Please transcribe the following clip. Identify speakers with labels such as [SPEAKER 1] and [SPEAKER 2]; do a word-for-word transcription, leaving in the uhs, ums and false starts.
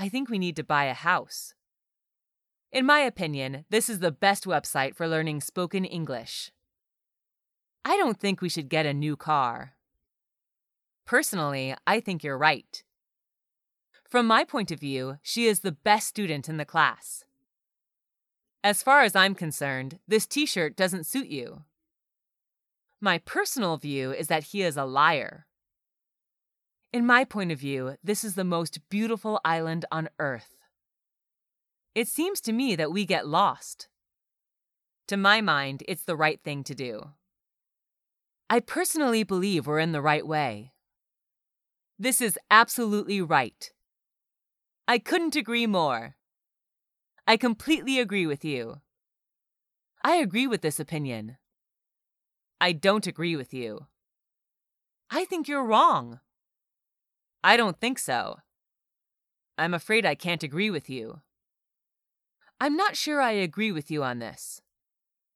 [SPEAKER 1] I think we need to buy a house. In my opinion, this is the best website for learning spoken English. I don't think we should get a new car. Personally, I think you're right. From my point of view, she is the best student in the class. As far as I'm concerned, this t-shirt doesn't suit you. My personal view is that he is a liar. In my point of view, this is the most beautiful island on Earth. It seems to me that we get lost. To my mind, it's the right thing to do. I personally believe we're in the right way. This is absolutely right. I couldn't agree more. I completely agree with you. I agree with this opinion. I don't agree with you. I think you're wrong. I don't think so. I'm afraid I can't agree with you. I'm not sure I agree with you on this.